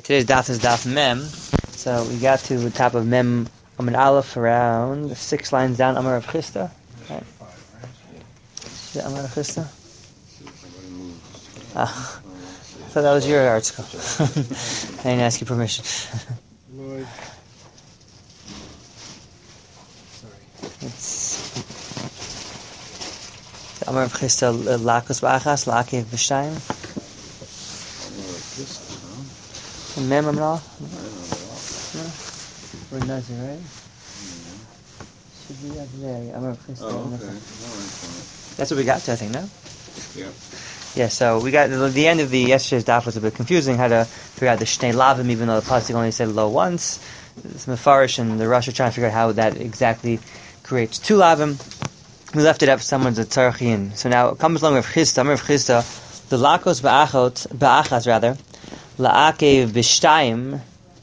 Today's daf is daf mem. So we got to the top of mem Amud Aleph around 6 lines down. Amar Rav Chisda. Right. Yeah, Amar Rav Chisda. I thought that was your article. I didn't ask you permission. It's Amar Rav Chisda Lakos Ba'achas La'akev B'shtayim. Mem Amud Aleph. We're Nazir, right? Should be up there. Amar Rav Chisda. Oh, okay. That's what we got to, I think, no? Yeah. Yeah, so we got the end of the yesterday's daf was a bit confusing. How to figure out the shnei lavim, even though the pasuk only said lo once. It's mefarish, and the Rosh are trying to figure out how that exactly creates 2 lavim. We left it up. Someone's a tzarachin. So now it comes along with Chisda. Rav Chisda, the lakos ba'achas rather, la'akev b'shtayim,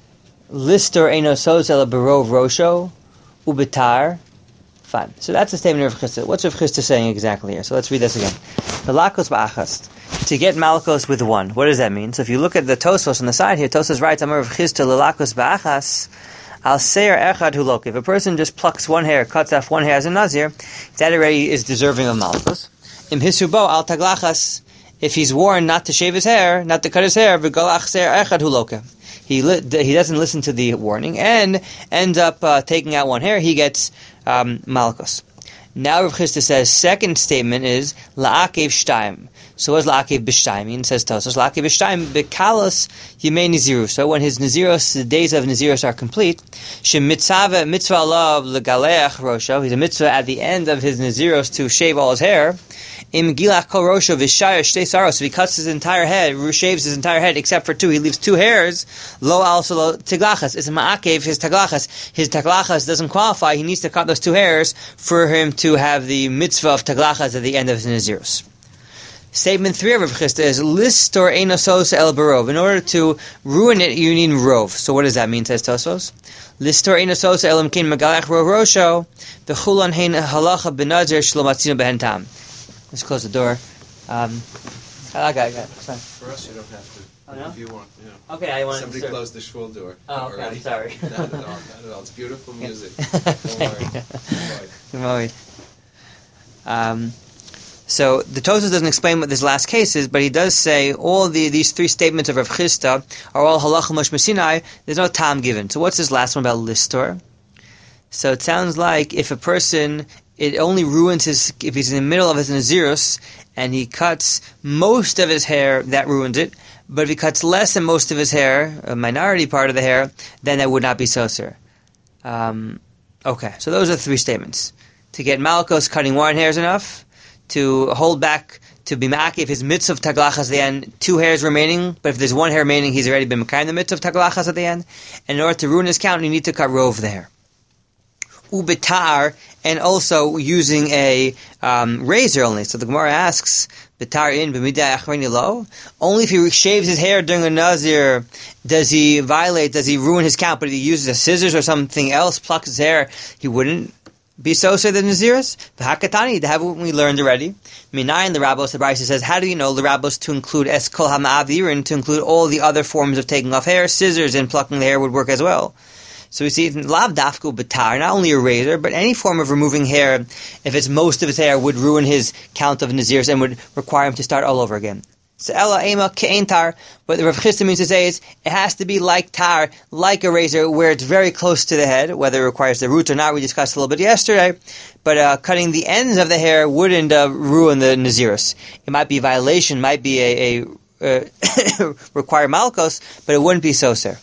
listor eno sos ela berov rosho ubetar. Fine. So that's the statement of Rav Chisda. What's Rav Chisda saying exactly here? So let's read this again. The lakos ba'achas, to get malkos with 1. What does that mean? So if you look at the Tosfos on the side here, Tosfos writes, Amar Rav Chisda l'lakos ba'achas al seir echad hulok. If a person just plucks one hair, cuts off one hair as a nazir, that already is deserving of malkos. Im hisubo al taglachas, if he's warned not to shave his hair, not to cut his hair, v'galach seir echad huloka. He doesn't listen to the warning and ends up taking out one hair, he gets malkos. Now Rav Chisda says, second statement is la'akev shtayim. So what does la'akev b'shtayim mean? It says Tosfos, la'akev b'shtayim b'kalos yimei nizirus. So when his nizirus, the days of nizirus are complete, mitzvah alav legaleach rosho. He's a mitzvah at the end of his nizirus to shave all his hair. Im gilach kol rosho v'shayar shtei saros. So he cuts his entire head, shaves his entire head except for 2. He leaves 2 hairs. Lo also lo tiglachas. It's ma'akev his taglachas. His taglachas doesn't qualify. He needs to cut those 2 hairs for him to have the mitzvah of taglachas at the end of his nizirus. Statement 3 of Rav Chisda is listor eno sos el berov. In order to ruin it, you need rov. So what does that mean? Says Tosfos. Listor eno sos el imkin megalech rov rosho v'chulan hein halacha benazir shlo matzino behen tam. Let's close the door. I got it. Sorry. For us, you don't have to. Oh, no? If you want, you know. Okay, I want Somebody to closed the shul door. Oh, okay, already. I'm sorry. Not at all. It's beautiful music. Don't worry. So the Tosfos doesn't explain what this last case is, but he does say all these 3 statements of Rav Chisda are all halacha Moshe Sinai. There's no time given. So what's this last one about listor? So it sounds like if a person, it only ruins if he's in the middle of his nazirus and he cuts most of his hair, that ruins it. But if he cuts less than most of his hair, a minority part of the hair, then that would not be soser. Okay, so those are 3 statements. To get malkos, cutting 1 hair is enough. To hold back, to be ma'akev his mitzvah of taglachas at the end, 2 hairs remaining, but if there's 1 hair remaining, he's already been mekayim the mitzvah of taglachas at the end. And in order to ruin his count, you need to cut rov the hair. Ubetar, and also using a razor only. So the Gemara asks, betar in b'midah achreni lo. Only if he shaves his hair during a nazir, does he ruin his count? But if he uses a scissors or something else, plucks his hair, he wouldn't be so say the Naziris. The Hakatani, they have what we learned already. Minayin the Rabbos, the Brisa says, how do you know the Rabbos to include es kol ha'ma'avirin, to include all the other forms of taking off hair? Scissors and plucking the hair would work as well. So we see lav dafku batar, not only a razor, but any form of removing hair, if it's most of his hair, would ruin his count of Naziris and would require him to start all over again. So ela ema ke'en tar, what the Rav Chisda means to say is, it has to be like tar, like a razor, where it's very close to the head, whether it requires the roots or not, we discussed a little bit yesterday, but cutting the ends of the hair wouldn't ruin the Nazirus. It might be a violation, might be a require malkos, but it wouldn't be soser.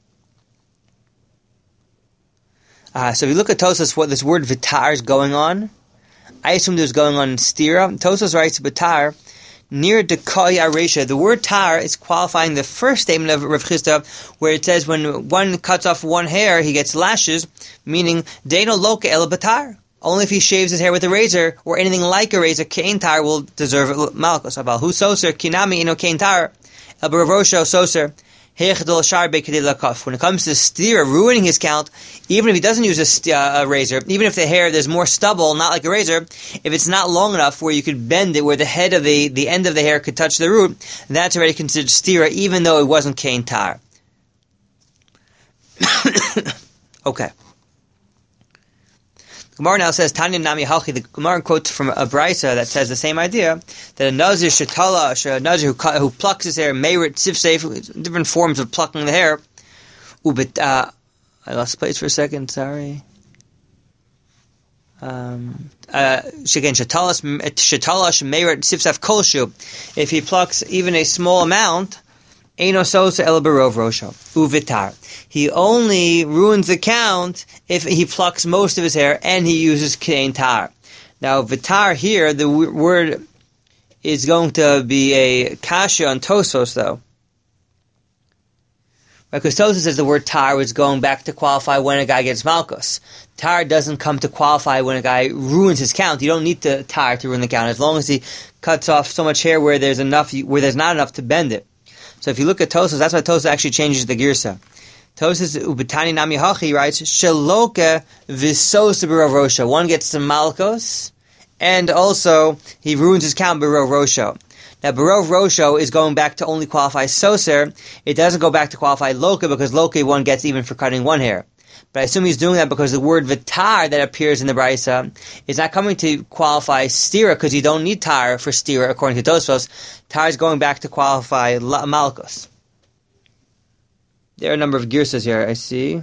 So if you look at Tosfos, what this word vitar is going on, I assumed it was going on in stira. Tosfos writes vitar, near Dekoy Aresha, the word tar is qualifying the first statement of Rav Chisda, where it says when one cuts off 1 hair, he gets lashes, meaning Deino Loka El Batar. Only if he shaves his hair with a razor, or anything like a razor, Kein Tar will deserve malchus. Abal Hu Soser, Kinami Ino Kein Tar, El Baravosho Soser, When it comes to stira, ruining his count, even if he doesn't use a razor, even if the hair, there's more stubble, not like a razor, if it's not long enough where you could bend it, where the head of the end of the hair could touch the root, that's already considered stira, even though it wasn't kain tar. Okay. The Gemara now says, Tanya Nami Halchi. The Gemara quotes from a brisa that says the same idea, that a Nazir Shetala, a Nazir who plucks his hair, Meirit Sifseif, different forms of plucking the hair. I lost place for a second, sorry. If he plucks even a small amount, he only ruins the count if he plucks most of his hair and he uses kein tar. Now, vitar here, the word is going to be a kasha on Tosos, though. Because Tosos says the word tar is going back to qualify when a guy gets malchus. Tar doesn't come to qualify when a guy ruins his count. You don't need the tar to ruin the count, as long as he cuts off so much hair where there's not enough to bend it. So if you look at Tosos, that's why Tosos actually changes the girsa. Tosos Ubetani Nami Hachi writes, Shaloka Visosa B'Rov Rosho. One gets some malchus, and also he ruins his count B'Rov Rosho. Now, Barov Rosho is going back to only qualify Soser. It doesn't go back to qualify Loka, because Loka one gets even for cutting one hair. But I assume he's doing that because the word Vitar that appears in the Brisa is not coming to qualify Stira, because you don't need Tar for Stira, according to Tosfos. Tar is going back to qualify Malchus. There are a number of girsas here, I see.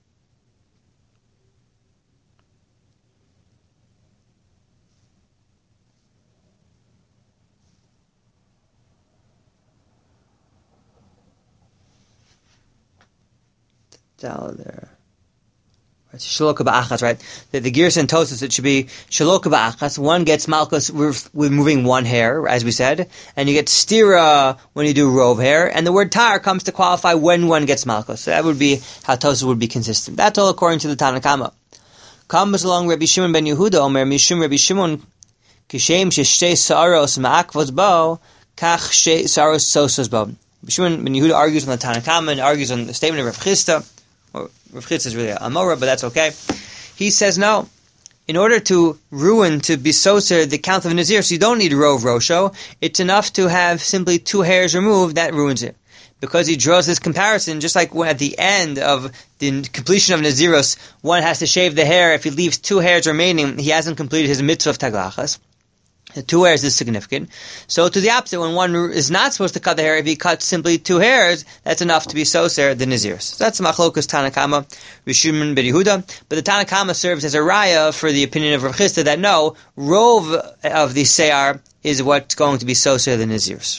Down there. Shaloka ba'achas, right? The Girsa and Tosos, it should be Shaloka ba'achas. One gets malchus with moving one hair, as we said, and you get stira when you do rov hair, and the word tar comes to qualify when one gets malchus. So that would be how Tosos would be consistent. That's all according to the Tanakama. Comes along Rabbi Shimon ben Yehuda, Omer Mishum Rabbi Shimon, Kishem sheshtei saros ma'akvos bo, kach shei saros sosos bo. Rabbi Shimon ben Yehuda argues on the Tanakama and argues on the statement of Rav Chisda. Well, Rav Chisda is really a Amora, but that's okay. He says no. In order to be soser the count of a Nazir, so you don't need Rov Rosho. It's enough to have simply 2 hairs removed, that ruins it. Because he draws this comparison, just like when at the end of the completion of Naziros, one has to shave the hair. If he leaves 2 hairs remaining, he hasn't completed his mitzvah of taglachas. The 2 hairs is significant. So to the opposite, when one is not supposed to cut the hair, if he cuts simply 2 hairs, that's enough to be soser the Nazirs. So that's Machlokas Tanakama, Rishimon ben Yehuda. But the Tanakama serves as a raya for the opinion of Rav Chisda that no, rov of the Seyar is what's going to be soser the Nazirs.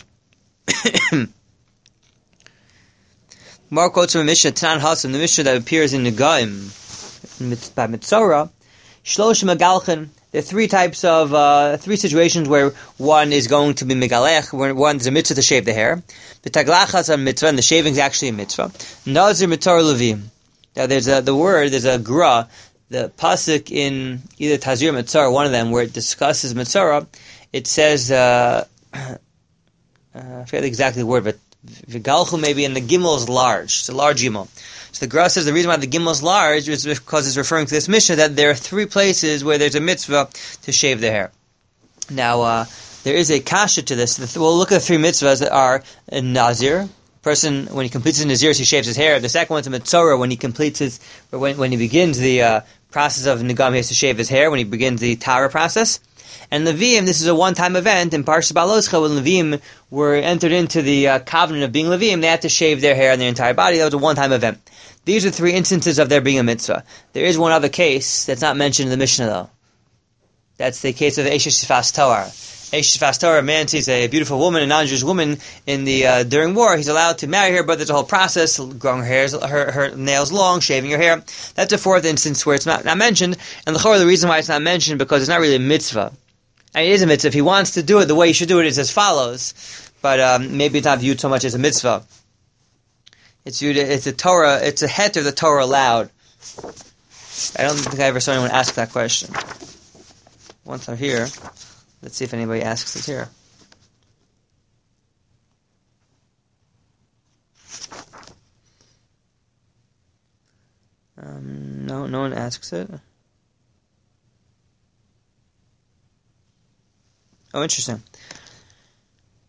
More quotes from a Mishnah, Tanan Hasan, the Mishnah that appears in Negaim, by Mitzorah, Shlosh Megalchen. There are 3 types of, 3 situations where one is going to be megalech, where one is a mitzvah to shave the hair. The taglachas are mitzvah, and the shaving is actually a mitzvah. Nazir mitzvah levim. Now there's a gra, the pasuk in either Tazir or Mitzvah, one of them, where it discusses mitzvah. It says, I forget exactly the word, but Vigalchu maybe, and the gimel is large. It's a large gimel. So the Gra says the reason why the gimel is large is because it's referring to this Mishnah that there are 3 places where there's a mitzvah to shave the hair. Now, there is a kasha to this. We'll look at the 3 mitzvahs that are a Nazir. Person, when he completes his Nazir, he shaves his hair. The second one's a Mitzorah, when he completes when he begins the process of Nigam, he has to shave his hair, when he begins the Tara process. And Levim, this is a one-time event. In Parshas Baloscha, when Levim were entered into the covenant of being Levim, they had to shave their hair and their entire body. That was a one-time event. These are 3 instances of there being a mitzvah. There is one other case that's not mentioned in the Mishnah, though. That's the case of Eshes Sifas Torah. Eshes Sifas Torah, a man sees a beautiful woman, a non-Jewish woman, in the during war. He's allowed to marry her, but there's a whole process, growing her nails long, shaving her hair. That's a 4th instance where it's not mentioned. And the reason why it's not mentioned, because it's not really a mitzvah. It is a mitzvah. If he wants to do it, the way he should do it is as follows. But maybe it's not viewed so much as a mitzvah. It's a Torah. It's a heter the Torah allowed. I don't think I ever saw anyone ask that question. Once I'm here, let's see if anybody asks it here. No one asks it. Oh, interesting.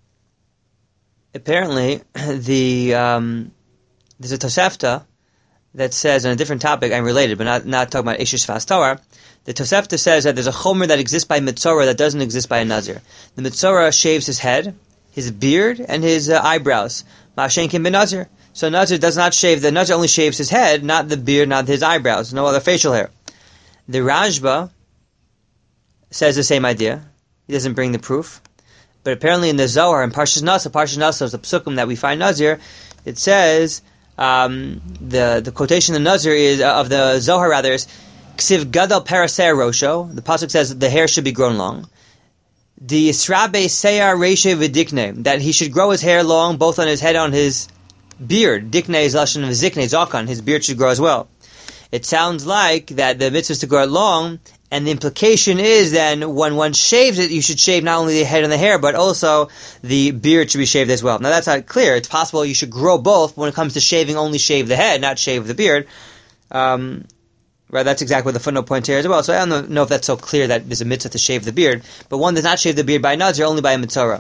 Apparently, there's a Tosefta that says on a different topic, and related, but not talking about Eshes Fas Torah. The Tosefta says that there's a chomer that exists by Mitzorah that doesn't exist by a Nazir. The Mitzorah shaves his head, his beard, and his eyebrows. Ma'ashen Kim ben Nazir. So Nazir does not shave, the Nazir only shaves his head, not the beard, not his eyebrows, no other facial hair. The Rajba says the same idea. He doesn't bring the proof. But apparently in the Zohar, in Parshas Nasa is the psukim that we find Nazir, it says, the quotation of the Nazir is, of the Zohar rather, is, Ksiv Gadal Paraser Rosho. The pasuk says that the hair should be grown long. The Yisrabe Seyar Reshe V'Dikne, that he should grow his hair long, both on his head and on his beard. Dikne is lashon of Zikne, Zakan, his beard should grow as well. It sounds like that the mitzvah is to grow it long, and the implication is then when one shaves it, you should shave not only the head and the hair, but also the beard should be shaved as well. Now that's not clear. It's possible you should grow both, but when it comes to shaving, only shave the head, not shave the beard. Right, that's exactly what the footnote points here as well. So I don't know if that's so clear that there's a mitzvah to shave the beard, but one does not shave the beard by a Nazir, only by a Mitzorah.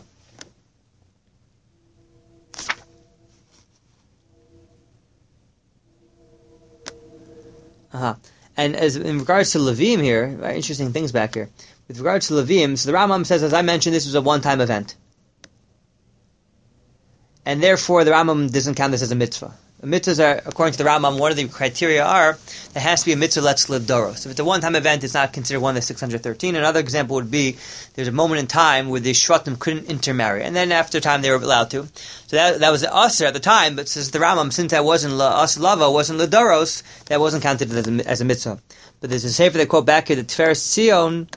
And as in regards to Levim here, very interesting things back here. With regards to Levim, so the Rambam says, as I mentioned, this was a one-time event. And therefore, the Rambam doesn't count this as a mitzvah. The mitzvahs are, according to the Rambam, one of the criteria are, there has to be a mitzvah let's lidoros. If it's a one-time event, it's not considered one of the 613. Another example would be, there's a moment in time where the Shvatim couldn't intermarry, and then after time they were allowed to. So that was usher at the time, but says the Rambam, since that wasn't la'as lava, wasn't lidoros, that wasn't counted as a mitzvah. But there's a sefer they quote back here, the Tiferes Zion,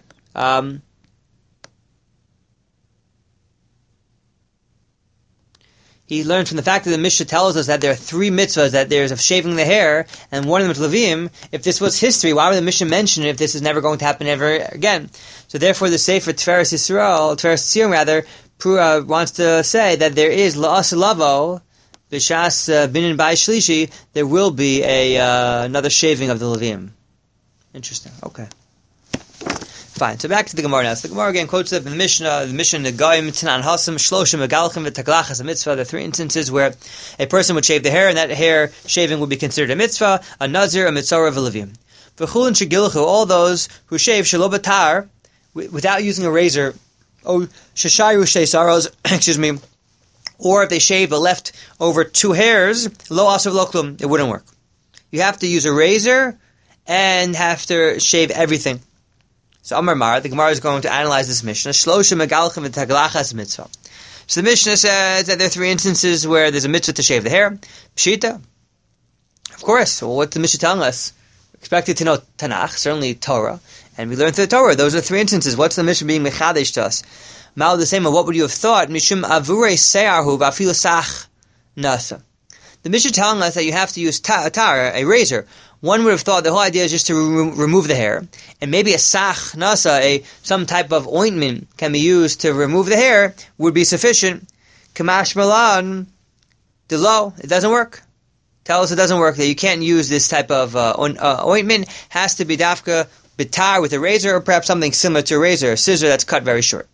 he learned from the fact that the Mishnah tells us that there are three mitzvahs, that there's of shaving the hair, and one of them is Levim. If this was history, why would the Mishnah mention it if this is never going to happen ever again? So therefore the Sefer Tiferes Yisrael, Tiferes Zion rather, wants to say that there is La'as Lavo, B'shas Binin Bai Shlishi, there will be another shaving of the Levim. Interesting, okay. Fine. So back to the Gemara now. So the Gemara again quotes it in the Mishnah. The Mishnah Negaim Tanan Hasam Shloshim Megalchim V'Taglachas a mitzvah. There are three instances where a person would shave the hair, and that hair shaving would be considered a mitzvah, a nazir, a mitzvah, v'levim. V'chulin shegilchu, all those who shave shelo batar without using a razor. Oh, sheshayu sheisaros, excuse me. Or if they shave but left over two hairs, lo asav lo klum, it wouldn't work. You have to use a razor and have to shave everything. So Amar Mar, the Gemara is going to analyze this Mishnah. Shloshim megalchim v'taglachas mitzvah. So the Mishnah says that there are three instances where there's a mitzvah to shave the hair. Pshita. Of course. Well, what's the Mishnah telling us? We're expected to know Tanakh, certainly Torah. And we learned through the Torah. Those are three instances. What's the Mishnah being mechadesh to us? Mal the same, what would you have thought? Mishum avurei se'arhu v'afilu sach nasa. The Mishnah telling us that you have to use tar, a razor. One would have thought the whole idea is just to remove the hair, and maybe a sach nasa, some type of ointment can be used to remove the hair, would be sufficient. Kamash malan, delo, it doesn't work. Tell us it doesn't work, that you can't use this type of ointment. Has to be dafka bitar with a razor, or perhaps something similar to a razor, a scissor that's cut very short.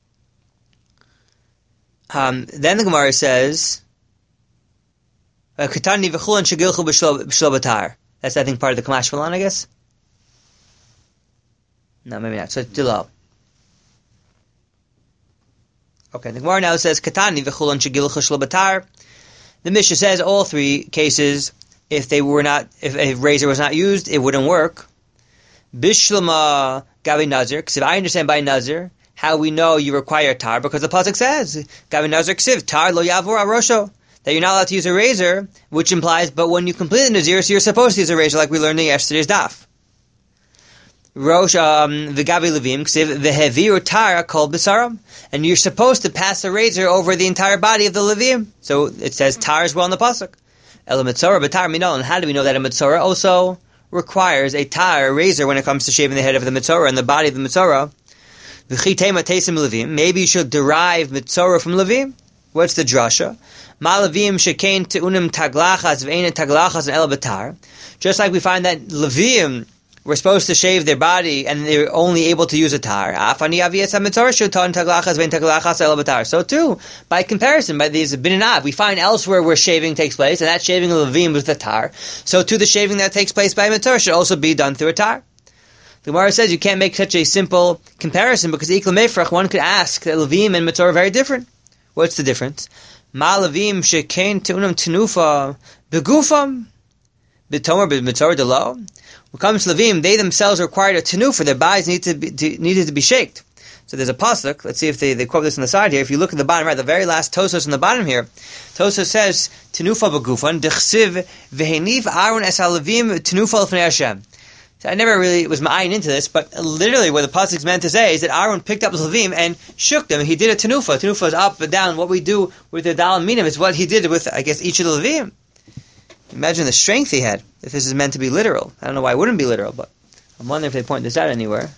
Then the Gemara says, Katani v'chulan shegilchu b'shlo batar. That's, I think, part of the Kamash Malan, I guess? No, maybe not. So it's Dilal. Okay, the Gemara now says, Katani v'chulan shegilchu shlo batar. The Mishnah says all three cases, if a razor was not used, it wouldn't work. Bishlama gabi nazir, because if I understand by nazir, how we know you require tar, because the pasuk says, gabi nazir ksiv, tar lo yavor arosho, that you're not allowed to use a razor, which implies, but when you complete the nazir, so you're supposed to use a razor, like we learned in yesterday's daf. Rosh v'gavi levim ksiv v'heviru tar kol b'saram, and you're supposed to pass a razor over the entire body of the levim. So it says tar as well in the pasuk. El mitzorah b'tar minol, and how do we know that a mitzorah also requires a tar, a razor, when it comes to shaving the head of the mitzorah and the body of the mitzorah? V'chitema tesim levim, maybe you should derive mitzorah from levim. What's the drasha? Malavim shekain teunim taglachas v'eina taglachas and el batar. Just like we find that levim were supposed to shave their body and they were only able to use a tar. So too, by comparison, by these bininav, we find elsewhere where shaving takes place, and that shaving of levim was the tar. So too, the shaving that takes place by mitzvah should also be done through a tar. The Gemara says you can't make such a simple comparison because one could ask that levim and mitzvah are very different. What's the difference? Ma levim shekain tunam tenufa begufam b'tomer b'mitzvah delo. When it comes to levim, they themselves required a tenufa. Their bodies needed to be shaked. So there's a pasuk. Let's see if they quote this on the side here. If you look at the bottom right, the very last Tosos on the bottom here, Tosos says tenufa begufan dechsiv veheniv Aaron es haLevim tenufa l'fnei Hashem. So I never really was ma'ayin into this, but literally what the pasuk is meant to say is that Aaron picked up the levim and shook them. He did a tenufa. Tenufa is up and down. What we do with the dal and minim is what he did with, I guess, each of the levim. Imagine the strength he had, if this is meant to be literal. I don't know why it wouldn't be literal, but I'm wondering if they point this out anywhere.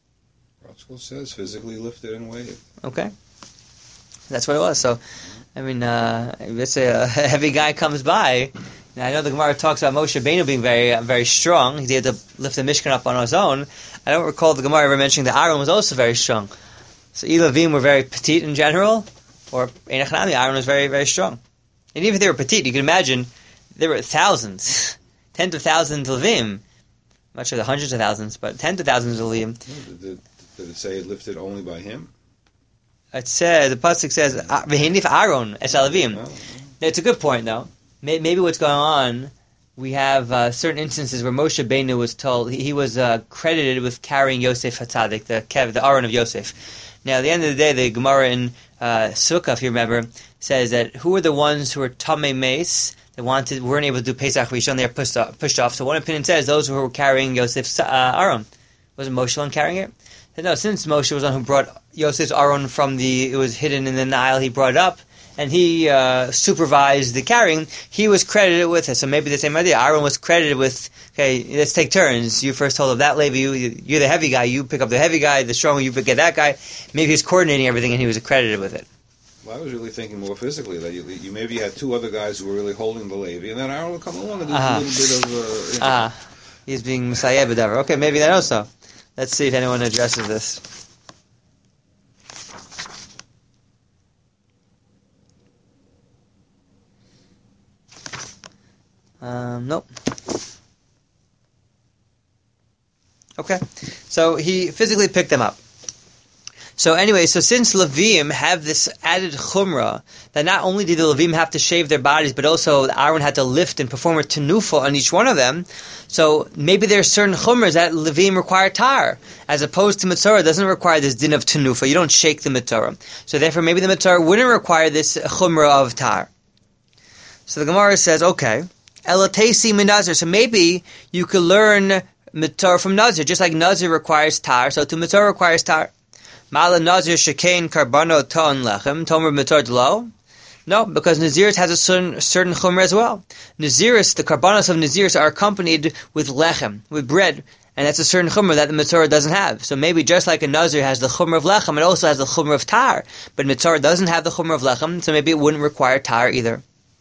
School says physically lifted and weighed. Okay. That's what it was. So, I mean, let's say a heavy guy comes by. Now, I know the Gemara talks about Moshe Rabbeinu being very, very strong. He had to lift the Mishkan up on his own. I don't recall the Gemara ever mentioning that Aaron was also very strong. So, Elavim were very petite in general, or Einachanami, Aaron was very, very strong. And even if they were petite, you can imagine there were thousands, tens of thousands of Levim. I'm not sure the hundreds of thousands, but tens of thousands of Levim. Did it say it lifted only by him? It said, the pasuk says, "V'hinif Aaron es haLevim." Oh. It's a good point, though. Maybe what's going on, we have certain instances where Moshe Rabbeinu was told, he was credited with carrying Yosef HaTzadik, the Aaron of Yosef. Now, at the end of the day, the Gemara in Sukkah, if you remember, says that who were the ones who were Tamei Meis, they weren't able to do Pesach Rishon, they were pushed off. So one opinion says those who were carrying Yosef's Aaron. Wasn't Moshe one carrying it? No, since Moshe was the one who brought Yosef's Aaron it was hidden in the Nile, he brought it up, and he supervised the carrying, he was credited with it. So maybe the same idea. Aaron was credited with, okay, let's take turns. You first hold up that Levi, you're the heavy guy, you pick up the heavy guy, the strong one, you pick up that guy. Maybe he's coordinating everything and he was credited with it. Well, I was really thinking more physically, that you maybe had two other guys who were really holding the Levi, and then Aaron would come along and do a little bit of... He's being Messiah B'davar. Okay, maybe that also. Let's see if anyone addresses this. Nope. Okay. So he physically picked them up. So anyway, since Levim have this added chumrah, that not only did the Levim have to shave their bodies, but also Aaron had to lift and perform a tenufa on each one of them, so maybe there are certain chumras that Levim require tar, as opposed to Mitzorah doesn't require this din of tenufa. You don't shake the Mitzorah. So therefore maybe the Mitzorah wouldn't require this chumrah of tar. So the Gemara says, okay, elatesi min nazir, so maybe you could learn Mitzorah from Nazir, just like Nazir requires tar, so to Mitzorah requires tar. Mala Nazir shekain karbano ton lechem tomer mitzvah delo. No, because Naziris has a certain chumrah as well. Naziris, the karbanos of Naziris are accompanied with lechem, with bread, and that's a certain chumrah that the mitzvah doesn't have. So maybe just like a Nazir has the chumrah of lechem, it also has the chumrah of tar, but mitzvah doesn't have the chumrah of lechem, so maybe it wouldn't require tar either.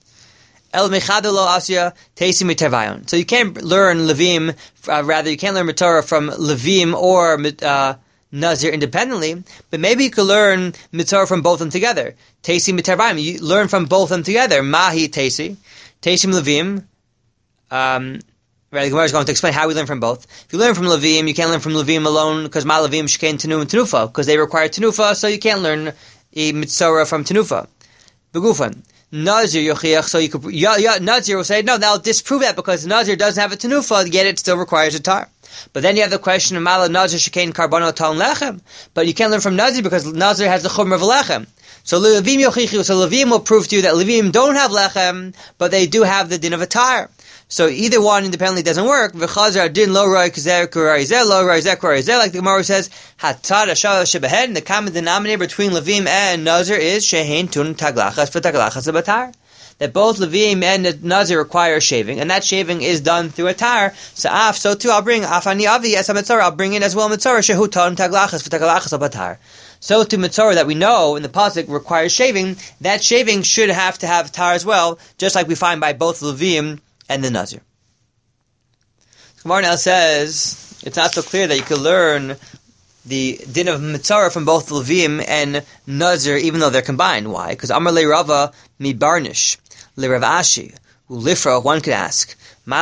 El mechadelo asya teisi mitavayon. So you can't learn Levim, rather you can't learn Mitzvah from Levim or Nazir independently, but maybe you could learn Mitzvah from both of them together. Teisi mitavayon. You learn from both of them together. Mahi teisi, teisim Levim. Right, the Gemara is going to explain how we learn from both. If you learn from Levim, you can't learn from Levim alone because Ma Levim shekain tenu and tenufa, because they require tenufa, so you can't learn a Mitzvah from tenufa. Begufan. Nazir yochiach, so you could Nazir will say, no, that'll disprove that because Nazir doesn't have a tenufa, yet it still requires a tar. But then you have the question of Mala Nazir shekain karbano ton lechem, but you can't learn from Nazir because Nazir has the chumrah of lechem. So Levim yochichu, so Levim will prove to you that Levim don't have lechem, but they do have the din of a tar. So either one independently doesn't work. V'chazar din lo roi k'zer k'roi lo roi zeh k'roi zeh, like the Gemara says, hatar ashal shebehen, the common denominator between Levim and Nazir is shehein tun taglachas v'taglachas abatar. That both Levim and Nazir require shaving, and that shaving is done through a tar. So too I'll bring afani avi as a mitzvah, I'll bring in as well mitzvah shehu ton taglachas v'taglachas abatar. So to mitzvah that we know in the pasuk requires shaving, that shaving should have to have tar as well, just like we find by both Levim and the Nazir. Gemara now says, it's not so clear that you could learn the din of Mitzvah from both Levim and Nazir, even though they're combined. Why? Because Amar Le Rava mi Barnish, Le Rav Ashi, Ulifra, one could ask,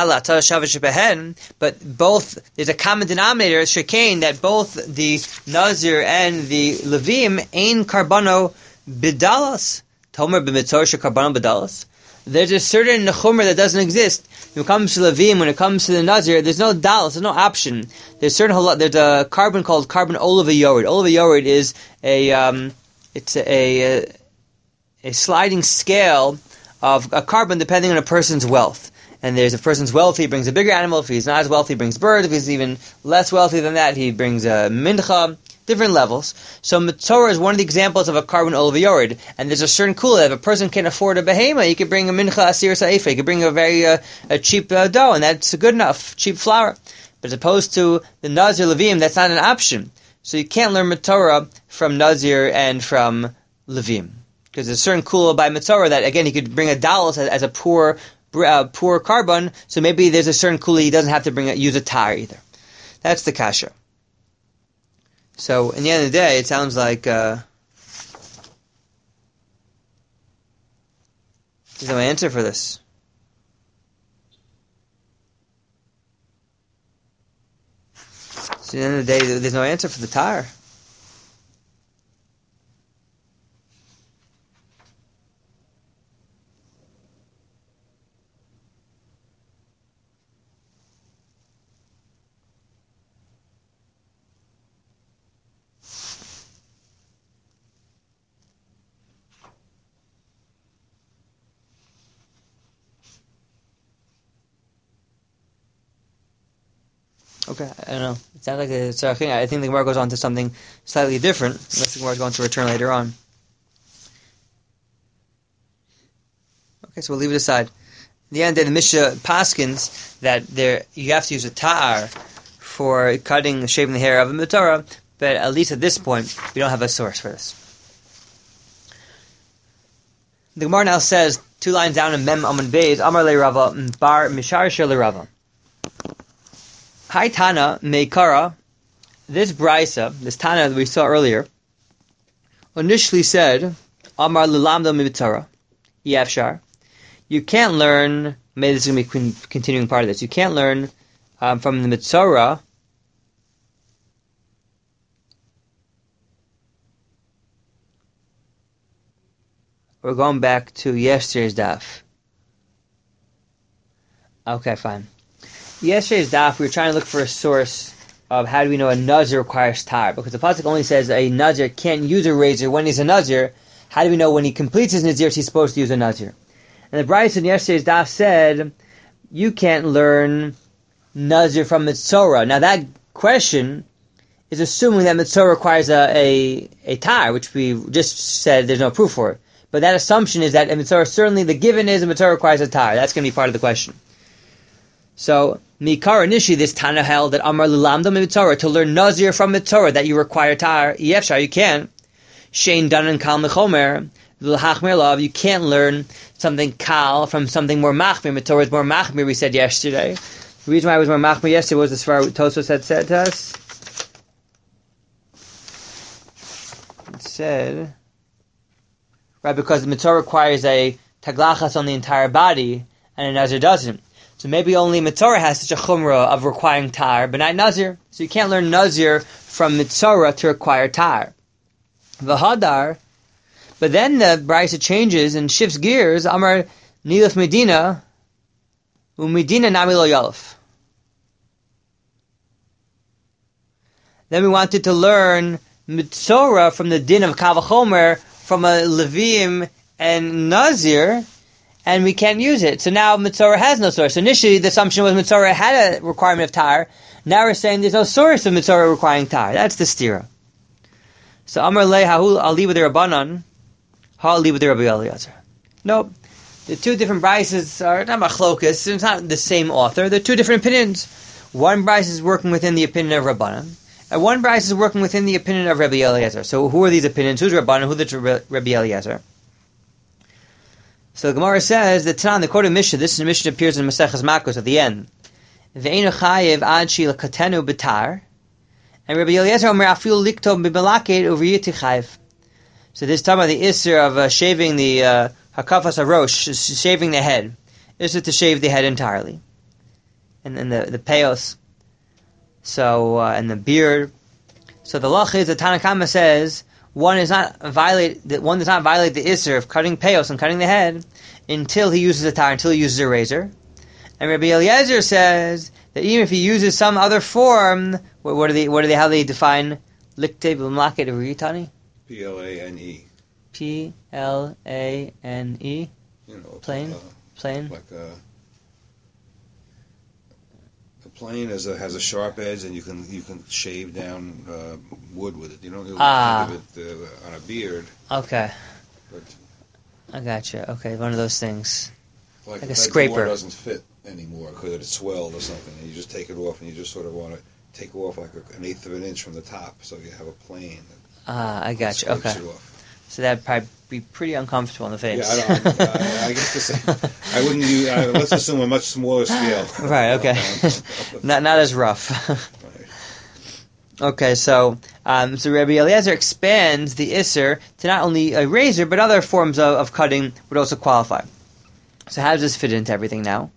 but both, there's a common denominator, Shekain, that both the Nazir and the Levim ain Karbano Bidalas. Tomer b'mitzvah Karbano Bidalas. There's a certain nechumra that doesn't exist. When it comes to Levim, when it comes to the Nazir, there's no dalas, there's no option. There's a carbon called carbon olav yored. Olav yored is a sliding scale of a carbon depending on a person's wealth. And there's a person's wealthy, he brings a bigger animal. If he's not as wealthy, he brings birds. If he's even less wealthy than that, he brings a mincha. Different levels. So Mitzvah is one of the examples of a carbon olav yored. And there's a certain kula. If a person can afford a behema, he could bring a mincha asir sa'ifa. He could bring a very a cheap dough, and that's good enough, cheap flour. But as opposed to the Nazir Levim, that's not an option. So you can't learn Torah from Nazir and from Levim. Because there's a certain kula by Mitzvah that, again, he could bring a dalas as a poor carbon, so maybe there's a certain kula he doesn't have to use a tar either. That's the kasha. So, in the end of the day, it sounds like there's no answer for this. So, at the end of the day, there's no answer for the tar. Okay, I don't know. It sounds like it's a thing. I think the Gemara goes on to something slightly different, unless the Gemara is going to return later on. Okay, so we'll leave it aside. In the end, the Mishnah paskins that you have to use a ta'ar for cutting, shaving the hair of a Mitzvah, but at least at this point, we don't have a source for this. The Gemara now says, 2 lines down in Mem Amon Beis, Amar Le Rava, Bar Mishar Shir Le Rava. Hi Tana Meikara, this brisa, this Tana that we saw earlier, initially said, Amar Lilamdo Mitzvah, Yafshar. You can't learn, maybe this is going to be a continuing part of this, you can't learn from the Mitzvah. We're going back to yesterday's daf. Okay, fine. Yesterday's daf, we were trying to look for a source of how do we know a Nazir requires tar, because the pasuk only says a Nazir can't use a razor when he's a Nazir. How do we know when he completes his Nazir he's supposed to use a Nazir? And the Brisa in yesterday's daf said you can't learn Nazir from Mitzvah. Now that question is assuming that Mitzvah requires a tar, which we just said there's no proof for it. But that assumption is that a Mitzvah, certainly the given is a Mitzvah requires a tar. That's going to be part of the question. So, Mikar initially, this Tana held that Amar Lilamdo Mitzvah, to learn Nazir from Mitzvah, that you require tar. Yefshar, you can. Shein Danan Kal Mechomer, L'Hachmer Lav, you can't learn something Kal from something more Machmir. Mitzvah is more Machmir, we said yesterday. The reason why it was more Machmir yesterday was as far as Tosfos had said to us. It said, right, because the Mitzvah requires a Taglachas on the entire body, and a Nazir doesn't. So maybe only Mitzvah has such a chumrah of requiring tar, but not Nazir. So you can't learn Nazir from Mitzvah to require tar. V'hadar, but then the Brisa changes and shifts gears. Amar Nilaf Medina, Umedina Nami Lo Yalef. Then we wanted to learn Mitzvah from the din of Kavachomer from a Levim and Nazir, and we can't use it. So now Mitzvah has no source. Initially, the assumption was Mitzvah had a requirement of tar. Now we're saying there's no source of Mitzvah requiring tar. That's the stira. So Amar Le Ha'ul Ali with the Rabbanan, Ha'ali with the Rabbi Eliezer. Nope. The two different brises are not machlokas. It's not the same author. They're two different opinions. One brise is working within the opinion of Rabbanan, and one brise is working within the opinion of Rabbi Eliezer. So who are these opinions? Who's Rabbanan? Who's Rabbi Eliezer? So the Gemara says that Tanan, the quoted Mishnah, this Mishnah appears in Maseches Makos at the end. Ve'enu chayev ad shi l'katenu b'tar. And Rabbi Eliezer omer afil likto b'melaked uvriyiti chayev. So this is talking about the isser of shaving the hakafas harosh, shaving the head. Isser to shave the head entirely. And the peos. So, and the beard. So the lach is, the Tanna Kama says, one does not violate the isser of cutting peos and cutting the head until he uses a tar, until he uses a razor. And Rabbi Eliezer says that even if he uses some other form, how do they define likte b'mlaket uvriyitani? Plane. Plane. Plain. Like a plane has a sharp edge, and you can shave down wood with it. You don't really think of it on a beard. Okay. But I gotcha. Okay, one of those things. Like a scraper. Doesn't fit anymore because it's swelled or something, and you just take it off, and you just sort of want to take off like an eighth of an inch from the top, so you have a plane. I gotcha. Okay. So that'd probably be pretty uncomfortable in the face. Yeah, I guess the same. I wouldn't use. Let's assume a much smaller scale. Right. Okay. not as rough. Right. Okay. So Rabbi Eliezer expands the isser to not only a razor but other forms of cutting would also qualify. So how does this fit into everything now?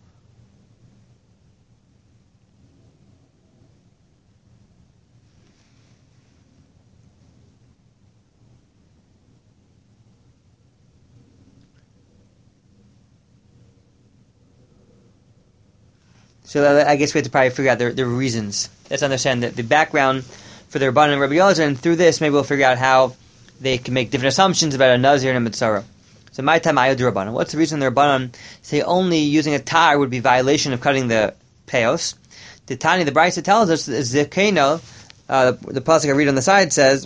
So I guess we have to probably figure out the reasons. Let's understand the background for the Rabbanan and Rabbi Eliezer, and through this maybe we'll figure out how they can make different assumptions about a Nazir and a Mitzvah. So my time I do Rabbanan. What's the reason the Rabbanan say only using a tar would be violation of cutting the peos? The Tani, the Brisa tells us Zekeno, the pasuk I read on the side says,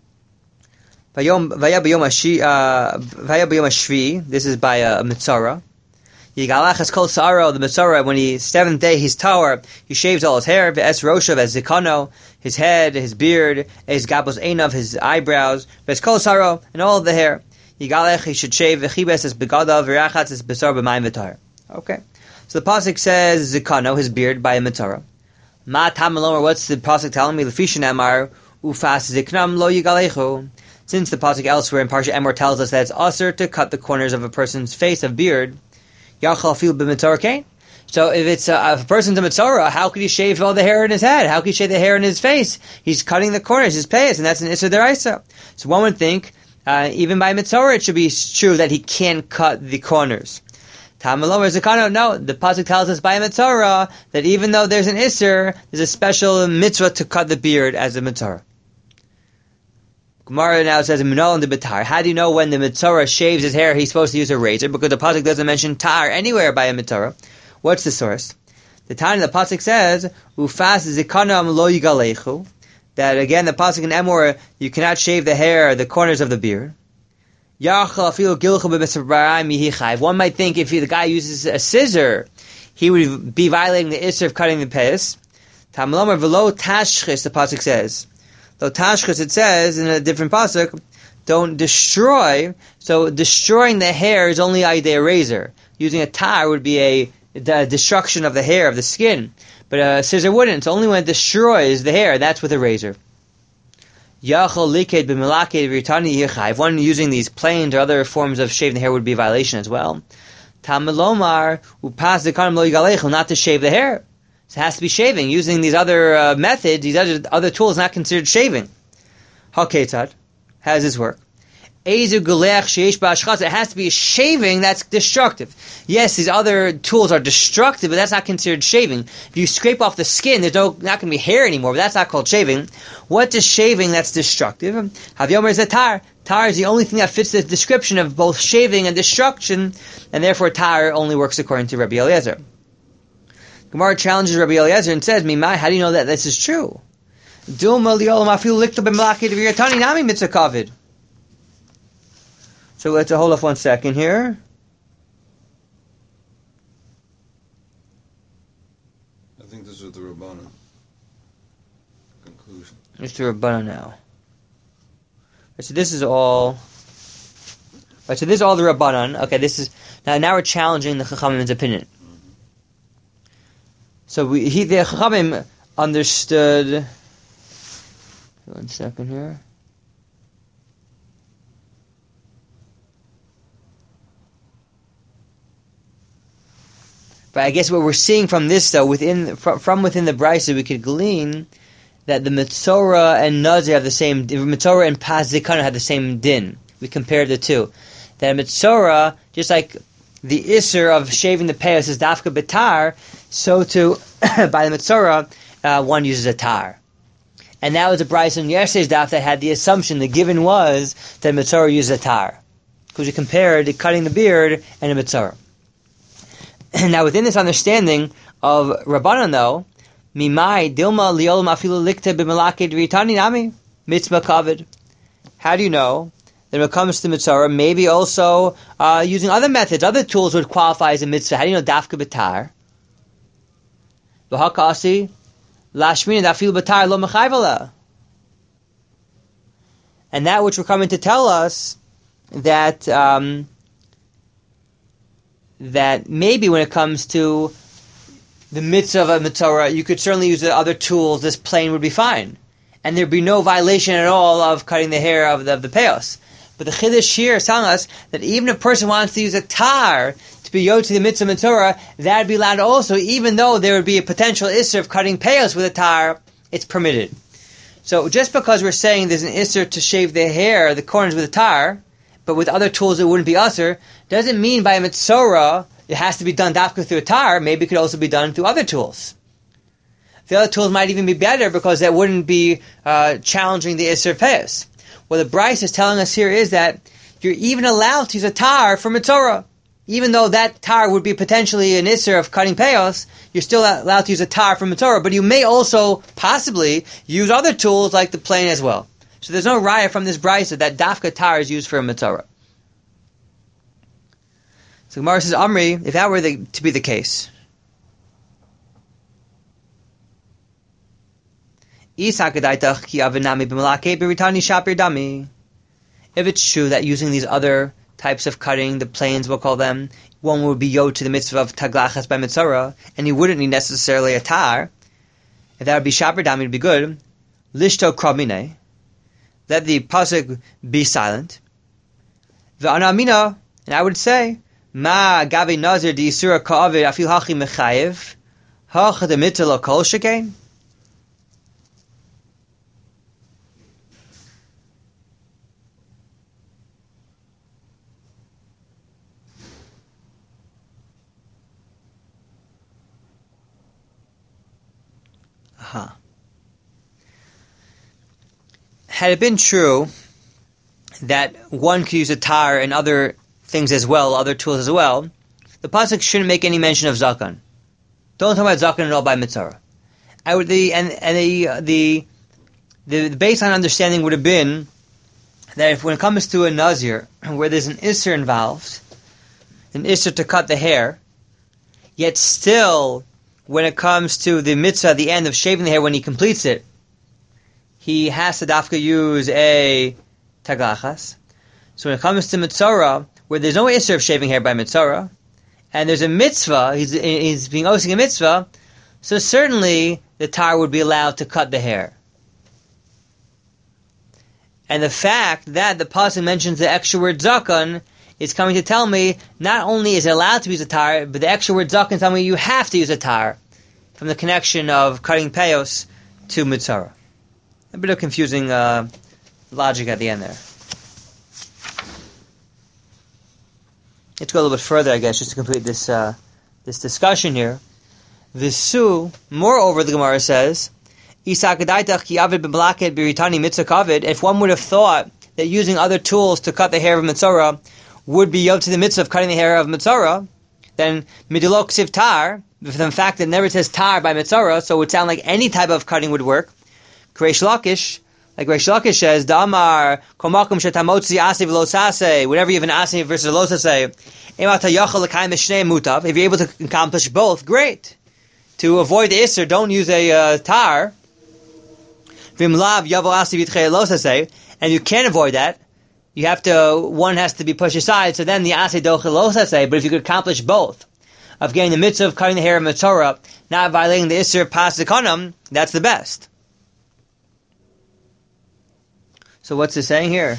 Vaya b'yom hashvi. This is by a Mitzvah. Yigalachas kol sa'aro, the Mitzvah, when he, seventh day, he's tower, he shaves all his hair, ve'es roshav, as zikano, his head, his beard, his gabos einav, his eyebrows, ve'es kol sa'aro, and all of the hair. Yigalech, he should shave, v'chibes es begadav, v'rachatz es besar b'mayim v'tar. Okay. So the pasuk says zikano, his beard, by a Mitzvah. Ma tamalomer, what's the pasuk telling me? L'fishin amar, ufas ziknam lo yigalechu. Since the pasuk elsewhere in Parsha Emor tells us that it's usher to cut the corners of a person's face of beard, Yachal fil b'mitzvah kain. So if it's if a person's a mitzvah, how could he shave all the hair in his head? How could he shave the hair in his face? He's cutting the corners, his payas, and that's an issur deraisa. So one would think, even by mitzvah, it should be true that he can cut the corners. Tamalomer zakano, no, the pasuk tells us by a mitzvah that even though there's an issur, there's a special mitzvah to cut the beard as a mitzvah. Gemara now says, Minol the Batar. How do you know when the Mitzvah shaves his hair, he's supposed to use a razor? Because the pasuk doesn't mention tar anywhere by a Mitzvah. What's the source? The time the pasuk says, Ufas zikanam lo yigalechu. That again, the pasuk in Emor, you cannot shave the hair, the corners of the beard. Yachal afilu gilchu b'misrabayim yihichayv. One might think if the guy uses a scissor, he would be violating the issur of cutting the pes. Tamalomer v'lo tashchis, the pasuk says. Though tashchis, it says in a different pasuk, don't destroy. So destroying the hair is only a razor. Using a tar would be the destruction of the hair, of the skin. But a scissor wouldn't. It's only when it destroys the hair, that's with a razor. Yachol liked b'melaked v'ritani yichayv. One using these planes or other forms of shaving the hair would be a violation as well. Tamalomar upas dekanim lo yigalechu, not to shave the hair. So it has to be shaving. Using these other methods, these other tools, not considered shaving. Haketzad, how does this work? It has to be shaving that's destructive. Yes, these other tools are destructive, but that's not considered shaving. If you scrape off the skin, there's not going to be hair anymore, but that's not called shaving. What is shaving that's destructive? Havyomer is a tar. Tar is the only thing that fits the description of both shaving and destruction, and therefore tar only works according to Rabbi Eliezer. Gemara challenges Rabbi Eliezer and says, Mimai, how do you know that this is true? So let's hold off 1 second here. I think this is the Rabbanan conclusion. It's the Rabbanan now. Right, so this is all. Right, so this is all the Rabbanan. Okay, this is now we're challenging the Chachamim's opinion. So the Chachamim understood. One second here. But I guess what we're seeing from this, though, from within the Brisa, we could glean that the Metzora and Nazir have the same. Metzora and Pas Zikana have the same din. We compared the two. That Metzora, just like the Isser of shaving the payos is dafka betar, so too by the Metzora, one uses a tar. And that was a Brisa in yesterday's daf that had the assumption, the given was that Metzora uses a tar, because we compared cutting the beard and a Metzora. Now, within this understanding of Rabbanan, though, Mimai Dilma Liolam Afilu Likte B'Melake D'Ritani Nami Mitzvah Kavod. How do you know that when it comes to Metzora, maybe also using other methods, other tools would qualify as a mitzvah? How do you know Dafka B'Tar? V'Hakasi Lashmina Dafilu B'Tar Lo Mechayvala. And that which we're coming to tell us that that maybe when it comes to the mitzvah of a Metzora, you could certainly use the other tools. This plane would be fine, and there'd be no violation at all of cutting the hair of the payos. But the Chiddush here is telling us that even if a person wants to use a tar to be yod to the mitzvah Metzora, that'd be allowed also, even though there would be a potential isser of cutting payos with a tar, it's permitted. So just because we're saying there's an isser to shave the hair, the corners with a tar, but with other tools it wouldn't be usher, doesn't mean by a Metzora it has to be done dafka through a tar. Maybe it could also be done through other tools. The other tools might even be better because that wouldn't be challenging the Isser Payos. What the Bryce is telling us here is that you're even allowed to use a tar for Metzora. Even though that tar would be potentially an Isser of cutting Payos, you're still allowed to use a tar for Metzora. But you may also possibly use other tools like the plane as well. So there's no raya from this Bryce that dafka tar is used for a Metzora. So Gemara says, Amri, if that were to be the case, if it's true that using these other types of cutting, the planes we'll call them, one would be yod to the mitzvah of taglachas by Metzora, and he wouldn't need necessarily a tar, if that would be shaper dami, it would be good. Lishto krabmine, let the pasuk be silent. V'anamina, and I would say, Ma gavi nazir di isura ka'avid afil hachi mechayev hach the mitzvah kol shekain. Had it been true that one could use a tar and other things as well, other tools as well, the pasuk shouldn't make any mention of zakan. Don't talk about zakan at all by Metzora. The baseline understanding would have been that if when it comes to a nazir, where there's an isser involved, an isser to cut the hair, yet still, when it comes to the mitzvah at the end of shaving the hair when he completes it, he has to dafka use a taglachas. So when it comes to Metzora, where there's no isser of shaving hair by Metzora, and there's a mitzvah, he's being osing a mitzvah, so certainly the tar would be allowed to cut the hair. And the fact that the pasuk mentions the extra word zakan is coming to tell me not only is it allowed to use a tar, but the extra word zakan is telling me you have to use a tar from the connection of cutting payos to Metzora. A bit of confusing logic at the end there. Let's go a little bit further, I guess, just to complete this discussion here. Visu, moreover, the Gemara says, if one would have thought that using other tools to cut the hair of Metzora would be yod to the mitzvah of cutting the hair of Metzora, then midilok siv tar, the fact that it never says tar by Metzora, so it would sound like any type of cutting would work. Reish Lakish, like Reish Lakish says, Damar, komakum shetamotzi asiv lo sase, whenever you have an asiv versus a lo sase, if you're able to accomplish both, great. To avoid the isser, don't use a tar. And you can't avoid that. One has to be pushed aside, so then the aseh dochel lo sase, but if you could accomplish both, of getting the mitzvah of cutting the hair of Metzora, not violating the Isser of Pasikonim, that's the best. So what's it saying here?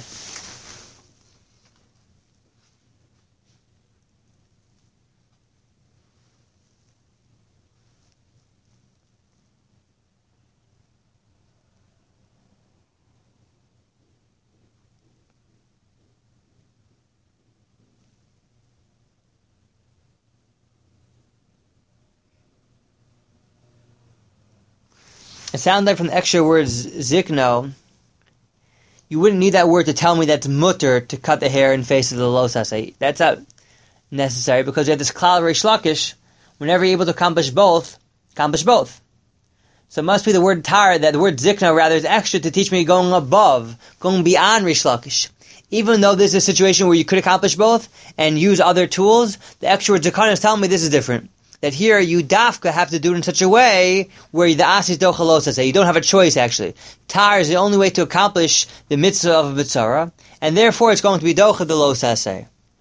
It sounds like from the extra words zikno, you wouldn't need that word to tell me that's mutter to cut the hair in face of the lo saseh. That's not necessary because you have this klal Reish Lakish. Whenever you're able to accomplish both. So it must be the word tar, that the word zikno rather is extra to teach me going above, going beyond Reish Lakish. Even though this is a situation where you could accomplish both and use other tools, the extra word zikano is telling me this is different. That here you dafka have to do it in such a way where the asis dochalos, you don't have a choice actually. Tar is the only way to accomplish the mitzvah of a mitzvah, and therefore it's going to be docha the lo saseh.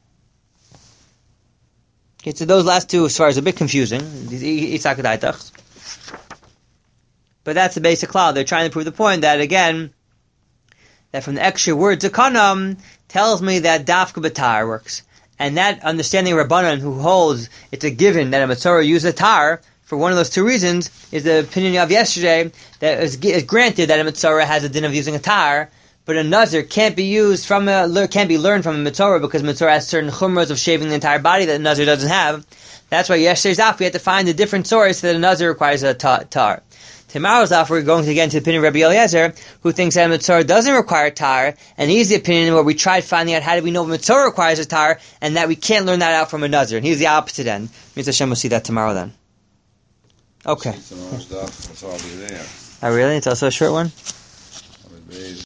Okay, so those last two, as far as a bit confusing, but that's the basic cloud. They're trying to prove the point that again, that from the extra word zakanam tells me that dafka b'tar works. And that understanding of Rabbanan who holds it's a given that a Metzora uses a tar, for one of those two reasons, is the opinion of yesterday that is granted that a Metzora has a din of using a tar, but a Nazir can't be learned from a Metzora because Metzora has certain chumras of shaving the entire body that a Nazir doesn't have. That's why yesterday's daf we had to find a different source that a Nazir requires a tar. Tomorrow's daf we're going to get into the opinion of Rabbi Eliezer, who thinks that a Metzora doesn't require tar, and he's the opinion where we tried finding out how do we know a Metzora requires a tar, and that we can't learn that out from a Nazir. And he's the opposite end. Means Hashem will see that tomorrow then. Okay. Tomorrow's daf, it's already there. Oh really? It's also a short one?